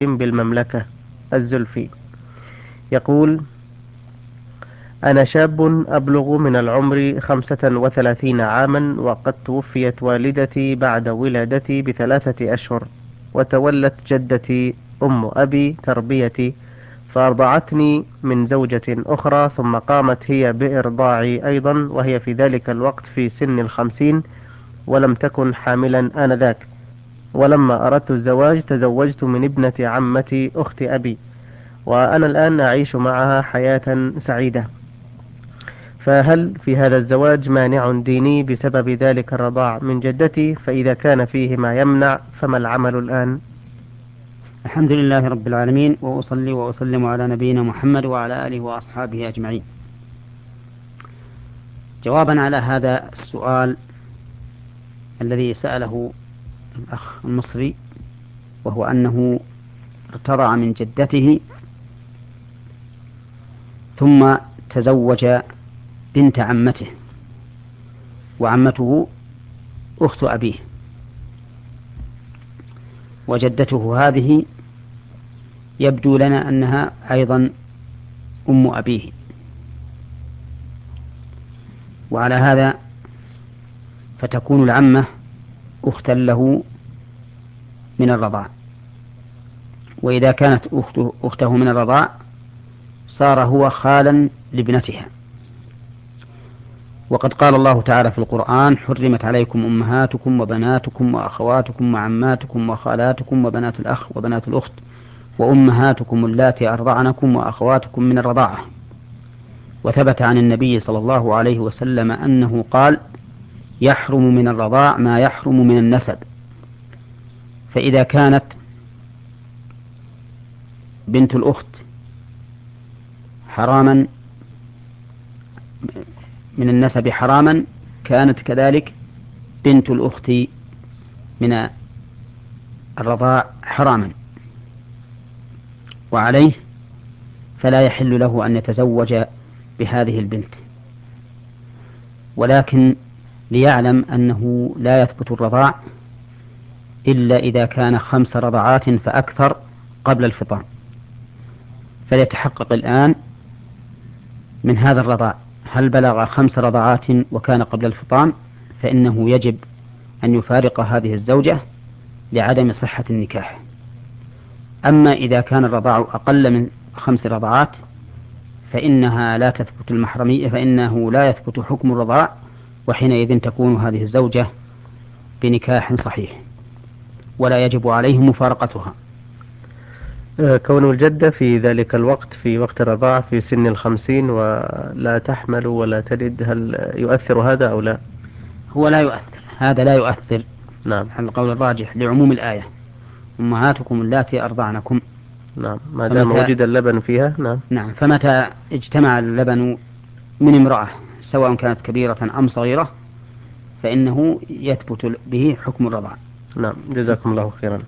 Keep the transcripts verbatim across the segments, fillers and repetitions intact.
بالمملكة الزلفي. يقول: أنا شاب أبلغ من العمر خمسة وثلاثين عاما، وقد توفيت والدتي بعد ولادتي بثلاثة أشهر، وتولت جدتي أم أبي تربيتي، فأرضعتني من زوجة أخرى، ثم قامت هي بإرضاعي أيضا، وهي في ذلك الوقت في سن الخمسين، ولم تكن حاملا آنذاك. ولما أردت الزواج تزوجت من ابنة عمتي أخت أبي، وأنا الآن أعيش معها حياة سعيدة. فهل في هذا الزواج مانع ديني بسبب ذلك الرضاع من جدتي؟ فإذا كان فيه ما يمنع فما العمل الآن؟ الحمد لله رب العالمين، وأصلي وأسلم على نبينا محمد وعلى آله وأصحابه أجمعين. جوابا على هذا السؤال الذي سأله الأخ المصري، وهو أنه ارتضع من جدته ثم تزوج بنت عمته، وعمته أخت أبيه، وجدته هذه يبدو لنا أنها أيضا أم أبيه، وعلى هذا فتكون العمة أختا له من الرضاع. وإذا كانت أخته, أخته من الرضاع صار هو خالا لابنتها. وقد قال الله تعالى في القرآن: حرمت عليكم أمهاتكم وبناتكم وأخواتكم وعماتكم وخالاتكم وبنات الأخ وبنات الأخت وأمهاتكم اللاتي أرضعنكم وأخواتكم من الرضاعة. وثبت عن النبي صلى الله عليه وسلم أنه قال: يحرم من الرضاع ما يحرم من النسب. فإذا كانت بنت الأخت حراما من النسب حراما، كانت كذلك بنت الأخت من الرضاع حراما، وعليه فلا يحل له أن يتزوج بهذه البنت. ولكن ليعلم أنه لا يثبت الرضاع إلا إذا كان خمس رضعات فأكثر قبل الفطام، فليتحقق الآن من هذا الرضاع هل بلغ خمس رضعات وكان قبل الفطام، فإنه يجب أن يفارق هذه الزوجة لعدم صحة النكاح. أما إذا كان الرضاع أقل من خمس رضعات فإنها لا تثبت المحرمية، فإنه لا يثبت حكم الرضاع، وحينئذ تكون هذه الزوجة بنكاح صحيح ولا يجب عليه مفارقتها. كون الجدة في ذلك الوقت في وقت الرضاعة في سن الخمسين ولا تحمل ولا تلد، هل يؤثر هذا أو لا؟ هو لا يؤثر، هذا لا يؤثر نعم. على القول الراجح لعموم الآية: أمهاتكم اللاتي أرضعنكم. نعم، ما دام فمتى وجد اللبن فيها. نعم. نعم فمتى اجتمع اللبن من امرأة سواء كانت كبيرة أم صغيرة فإنه يثبت به حكم الرضاع. نعم، جزاكم الله خيرا.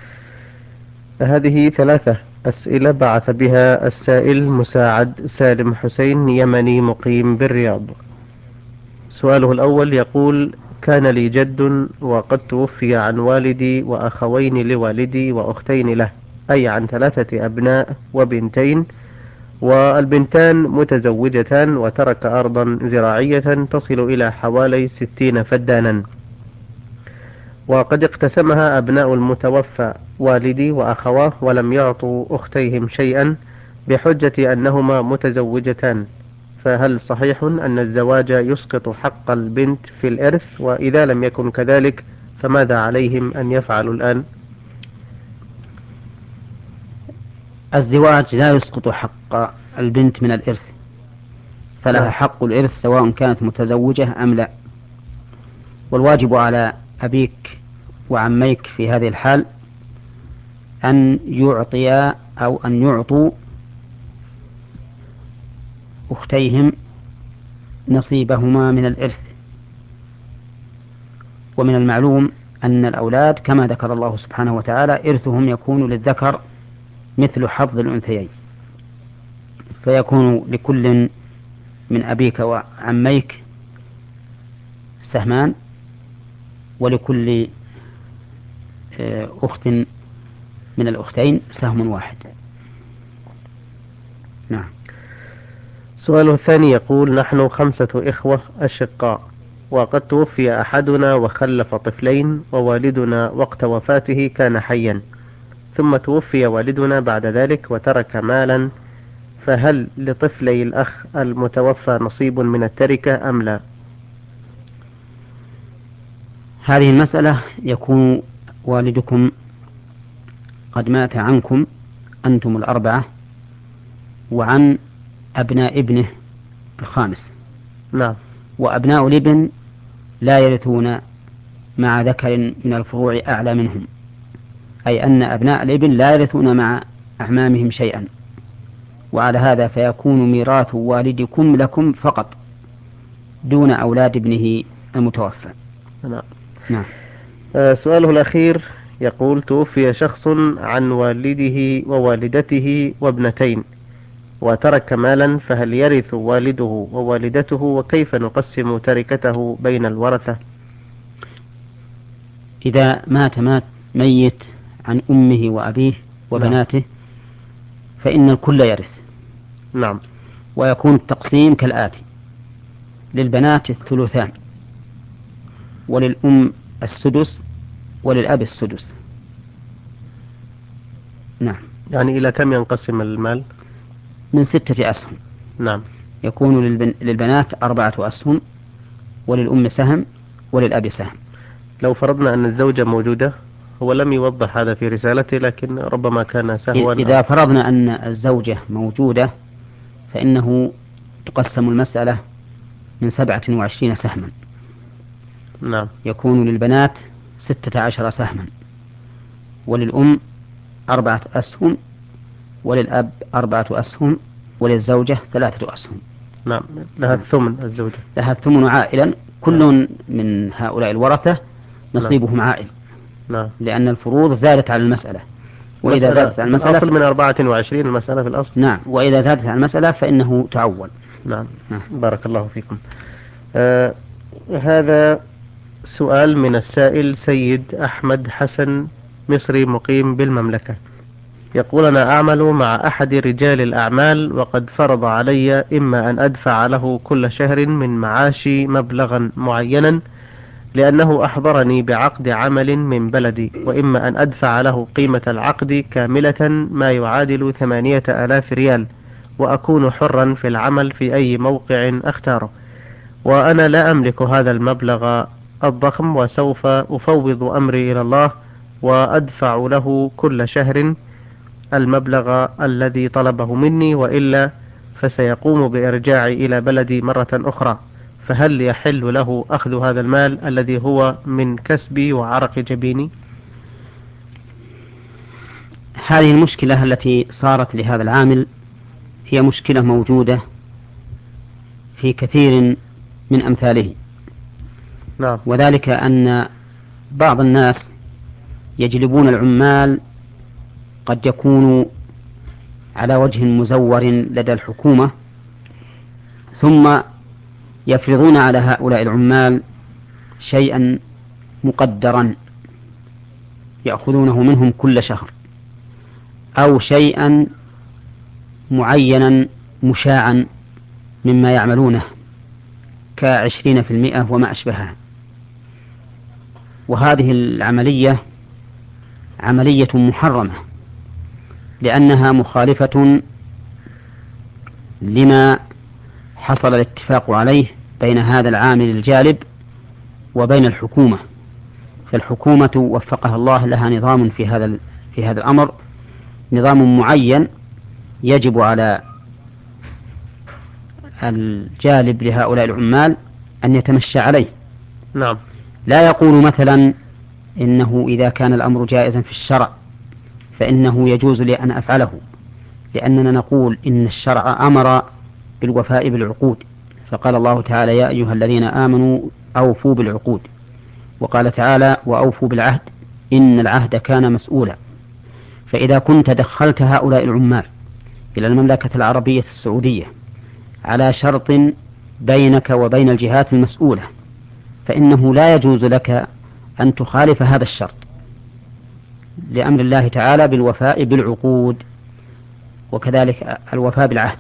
هذه ثلاثة أسئلة بعث بها السائل مساعد سالم حسين، يمني مقيم بالرياض. سؤاله الأول يقول: كان لي جد وقد توفي عن والدي وأخوين لوالدي وأختين له، أي عن ثلاثة أبناء وبنتين، والبنتان متزوجتان، وترك أرضا زراعية تصل إلى حوالي ستين فدانا، وقد اقتسمها أبناء المتوفى والدي وأخواه، ولم يعطوا أختيهم شيئا بحجة أنهما متزوجتان. فهل صحيح أن الزواج يسقط حق البنت في الإرث؟ وإذا لم يكن كذلك فماذا عليهم أن يفعلوا الآن؟ الزواج لا يسقط حق البنت من الإرث، فلها نعم. حق الإرث سواء كانت متزوجة أم لا. والواجب على أبيك وعميك في هذه الحال أن يعطيا أو أن يعطوا أختيهم نصيبهما من الإرث. ومن المعلوم أن الأولاد كما ذكر الله سبحانه وتعالى إرثهم يكون للذكر مثل حظ الأنثيين، فيكون لكل من أبيك وعميك سهمان، ولكل أخت من الأختين سهم واحد. نعم. سؤاله الثاني يقول: نحن خمسة إخوة أشقاء، وقد توفي أحدنا وخلف طفلين، ووالدنا وقت وفاته كان حيا، ثم توفي والدنا بعد ذلك وترك مالا، فهل لطفلي الأخ المتوفى نصيب من التركة أم لا؟ هذه المسألة يكون والدكم قد مات عنكم أنتم الأربعة وعن أبناء ابنه الخامس. نعم. وأبناء الابن لا يرثون مع ذكر من الفروع أعلى منهم، أي أن أبناء الابن لا يرثون مع أعمامهم شيئا، وعلى هذا فيكون ميراث والدكم لكم فقط دون أولاد ابنه المتوفى. نعم. نعم. آه، سؤاله الأخير يقول: توفي شخص عن والده ووالدته وابنتين وترك مالا، فهل يرث والده ووالدته، وكيف نقسم تركته بين الورثة؟ إذا مات مات ميت عن أمه وأبيه وبناته نعم. فإن الكل يرث. نعم. ويكون التقسيم كالآتي: للبنات الثلثان، وللأم السدس، وللأب السدس. نعم. يعني إلى كم ينقسم المال؟ من ستة أسهم. نعم. يكون للبن... للبنات أربعة أسهم، وللأم سهم، وللأب سهم. لو فرضنا أن الزوجة موجودة، هو لم يوضح هذا في رسالته، لكن ربما كان سهوا إذا أو... فرضنا أن الزوجة موجودة فإنه تقسم المسألة من سبعة وعشرين سهما. نعم. يكون للبنات ستة عشر سهما، وللأم أربعة أسهم، وللأب أربعة أسهم، وللزوجة ثلاثة أسهم. نعم. لها الثمن الزوجة. لها الثمن عائلا، كل نعم. من هؤلاء الورثة نصيبهم عائل، نعم. لأن الفروض زادت على المسألة. وإذا مسألة زادت على المسألة الأصل من أربعة وعشرين المسألة في الأصل. نعم، وإذا زادت على المسألة فإنه تعول. نعم. نعم. بارك الله فيكم. آه هذا سؤال من السائل سيد أحمد حسن، مصري مقيم بالمملكة، يقول: أنا أعمل مع أحد رجال الأعمال، وقد فرض علي إما أن أدفع له كل شهر من معاشي مبلغا معينا لأنه أحضرني بعقد عمل من بلدي، وإما أن أدفع له قيمة العقد كاملة ما يعادل ثمانية آلاف ريال، وأكون حرا في العمل في أي موقع أختاره، وأنا لا أملك هذا المبلغ الضخم، وسوف أفوض أمري إلى الله وأدفع له كل شهر المبلغ الذي طلبه مني، وإلا فسيقوم بإرجاعي إلى بلدي مرة أخرى، فهل يحل له أخذ هذا المال الذي هو من كسبي وعرق جبيني؟ هذه المشكلة التي صارت لهذا العامل هي مشكلة موجودة في كثير من أمثاله. نعم. وذلك أن بعض الناس يجلبون العمال قد يكون على وجه مزور لدى الحكومة، ثم يفرضون على هؤلاء العمال شيئا مقدرا يأخذونه منهم كل شهر، أو شيئا معينا مشاعا مما يعملونه كعشرين في المئة وما أشبهها. وهذه العملية عملية محرمة، لأنها مخالفة لما حصل الاتفاق عليه بين هذا العامل الجالب وبين الحكومة. فالحكومة وفقها الله لها نظام في هذا في هذا الأمر، نظام معين يجب على الجالب لهؤلاء العمال أن يتمشى عليه. نعم. لا يقول مثلا إنه إذا كان الأمر جائزا في الشرع فإنه يجوز لي أن أفعله، لأننا نقول إن الشرع أمر بالوفاء بالعقود، فقال الله تعالى: يا أيها الذين آمنوا أوفوا بالعقود، وقال تعالى: وأوفوا بالعهد إن العهد كان مسؤولا. فإذا كنت دخلت هؤلاء العمال إلى المملكة العربية السعودية على شرط بينك وبين الجهات المسؤولة، فإنه لا يجوز لك أن تخالف هذا الشرط، لأمر الله تعالى بالوفاء بالعقود، وكذلك الوفاء بالعهد.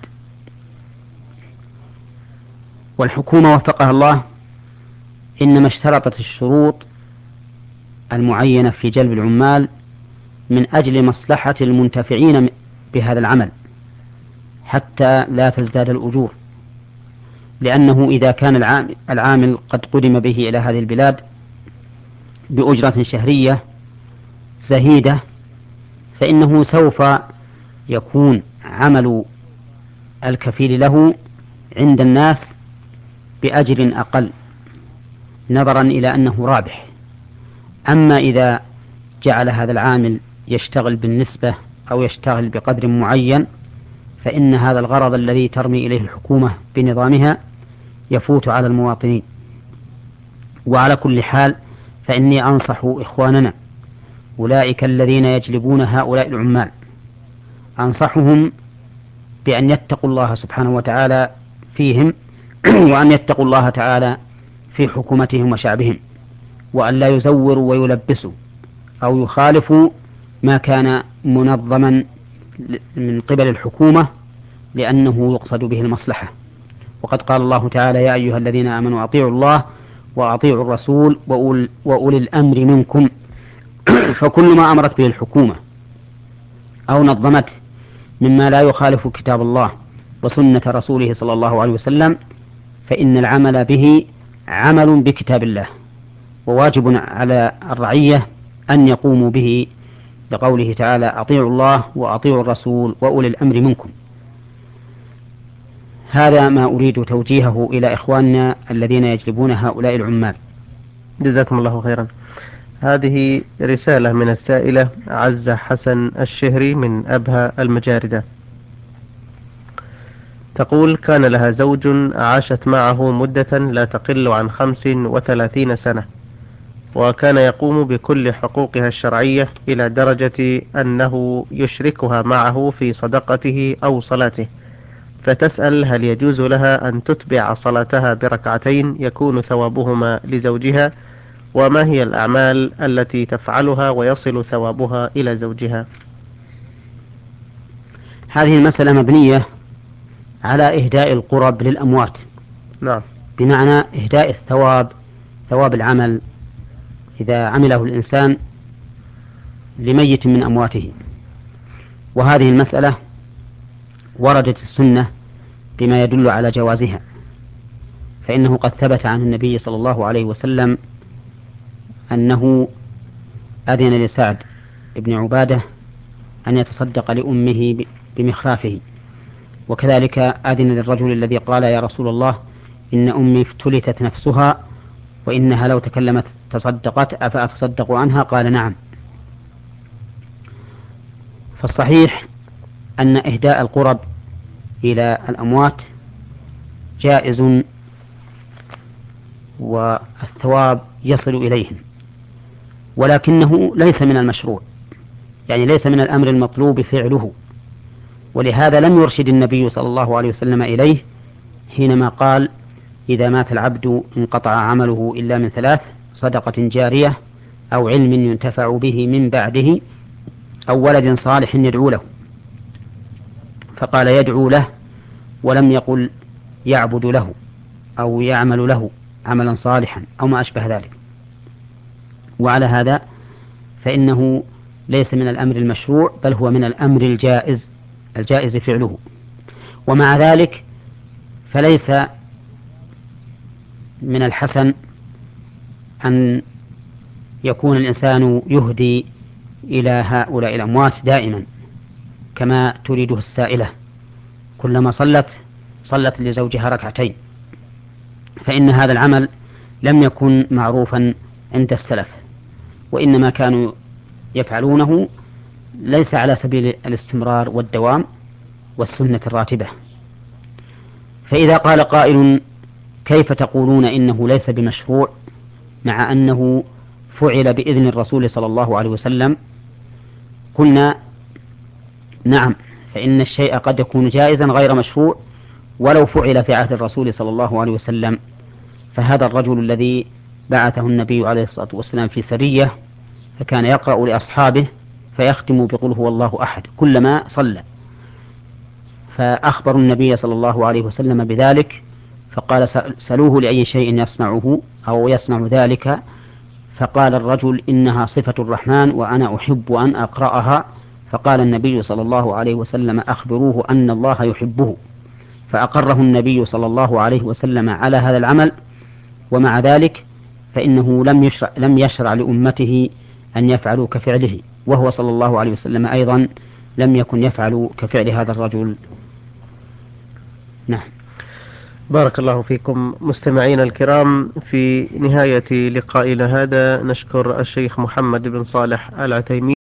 والحكومة وفقها الله إنما اشترطت الشروط المعينة في جلب العمال من أجل مصلحة المنتفعين بهذا العمل حتى لا تزداد الأجور، لأنه إذا كان العامل قد قدم به إلى هذه البلاد بأجرة شهرية زهيدة فإنه سوف يكون عمل الكفيل له عند الناس بأجر أقل نظرا إلى أنه رابح. أما إذا جعل هذا العامل يشتغل بالنسبة أو يشتغل بقدر معين فإن هذا الغرض الذي ترمي إليه الحكومة بنظامها يفوت على المواطنين. وعلى كل حال فإني أنصح إخواننا أولئك الذين يجلبون هؤلاء العمال، أنصحهم بأن يتقوا الله سبحانه وتعالى فيهم وأن يتقوا الله تعالى في حكومتهم وشعبهم، وأن لا يزوروا ويلبسوا أو يخالفوا ما كان منظما من قبل الحكومة لأنه يقصد به المصلحة. وقد قال الله تعالى: يا أيها الذين آمنوا أطيعوا الله وأطيعوا الرسول وأولي الأمر منكم. فكل ما أمرت به الحكومة أو نظمته مما لا يخالف كتاب الله وسنة رسوله صلى الله عليه وسلم فإن العمل به عمل بكتاب الله، وواجب على الرعية أن يقوموا به لقوله تعالى: أطيعوا الله وأطيعوا الرسول وأولي الأمر منكم. هذا ما أريد توجيهه إلى إخواننا الذين يجلبون هؤلاء العمال. جزاكم الله خيرا. هذه رسالة من السائلة عزة حسن الشهري من أبها المجاردة، تقول: كان لها زوج عاشت معه مدة لا تقل عن خمس وثلاثين سنة، وكان يقوم بكل حقوقها الشرعية إلى درجة أنه يشركها معه في صدقته أو صلاته، فتسأل هل يجوز لها أن تتبع صلاتها بركعتين يكون ثوابهما لزوجها، وما هي الأعمال التي تفعلها ويصل ثوابها إلى زوجها؟ هذه المسألة مبنية على إهداء القرب للأموات. نعم. بمعنى إهداء الثواب، ثواب العمل إذا عمله الإنسان لميت من أمواته. وهذه المسألة وردت السنة بما يدل على جوازها، فإنه قد ثبت عن النبي صلى الله عليه وسلم أنه أذن لسعد بن عبادة أن يتصدق لأمه بمخرافه، وكذلك أذن للرجل الذي قال: يا رسول الله، إن أمي افتلتت نفسها وإنها لو تكلمت تصدقت أفأتصدق عنها؟ قال: نعم. فالصحيح أن إهداء القرب إلى الأموات جائز والثواب يصل إليهم، ولكنه ليس من المشروع، يعني ليس من الأمر المطلوب فعله. ولهذا لم يرشد النبي صلى الله عليه وسلم إليه حينما قال: إذا مات العبد انقطع عمله إلا من ثلاث: صدقة جارية أو علم ينتفع به من بعده أو ولد صالح يدعو له. فقال يدعو له ولم يقل يعبد له أو يعمل له عملا صالحا أو ما أشبه ذلك. وعلى هذا فإنه ليس من الأمر المشروع، بل هو من الأمر الجائز الجائز فعله. ومع ذلك فليس من الحسن أن يكون الإنسان يهدي إلى هؤلاء الأموات دائما كما تريده السائلة، كلما صلت صلت لزوجها ركعتين، فإن هذا العمل لم يكن معروفا عند السلف، وإنما كانوا يفعلونه ليس على سبيل الاستمرار والدوام والسنة الراتبة. فإذا قال قائل: كيف تقولون إنه ليس بمشروع مع أنه فعل بإذن الرسول صلى الله عليه وسلم؟ قلنا: نعم، فإن الشيء قد يكون جائزا غير مشروع ولو فعل في عهد الرسول صلى الله عليه وسلم. فهذا الرجل الذي بعثه النبي عليه الصلاة والسلام في سرية فكان يقرأ لأصحابه فيختم بقول هو الله أحد كلما صلى. فأخبروا النبي صلى الله عليه وسلم بذلك، فقال سلوه لأي شيء يصنعه أو يصنع ذلك، فقال الرجل إنها صفة الرحمن وأنا أحب أن أقرأها. فقال النبي صلى الله عليه وسلم أخبروه أن الله يحبه، فأقره النبي صلى الله عليه وسلم على هذا العمل. ومع ذلك فإنه لم يشرع, لم يشرع لأمته أن يفعلوا كفعله، وهو صلى الله عليه وسلم أيضا لم يكن يفعل كفعل هذا الرجل. نعم. بارك الله فيكم. مستمعين الكرام، في نهاية لقائنا هذا نشكر الشيخ محمد بن صالح العتيمين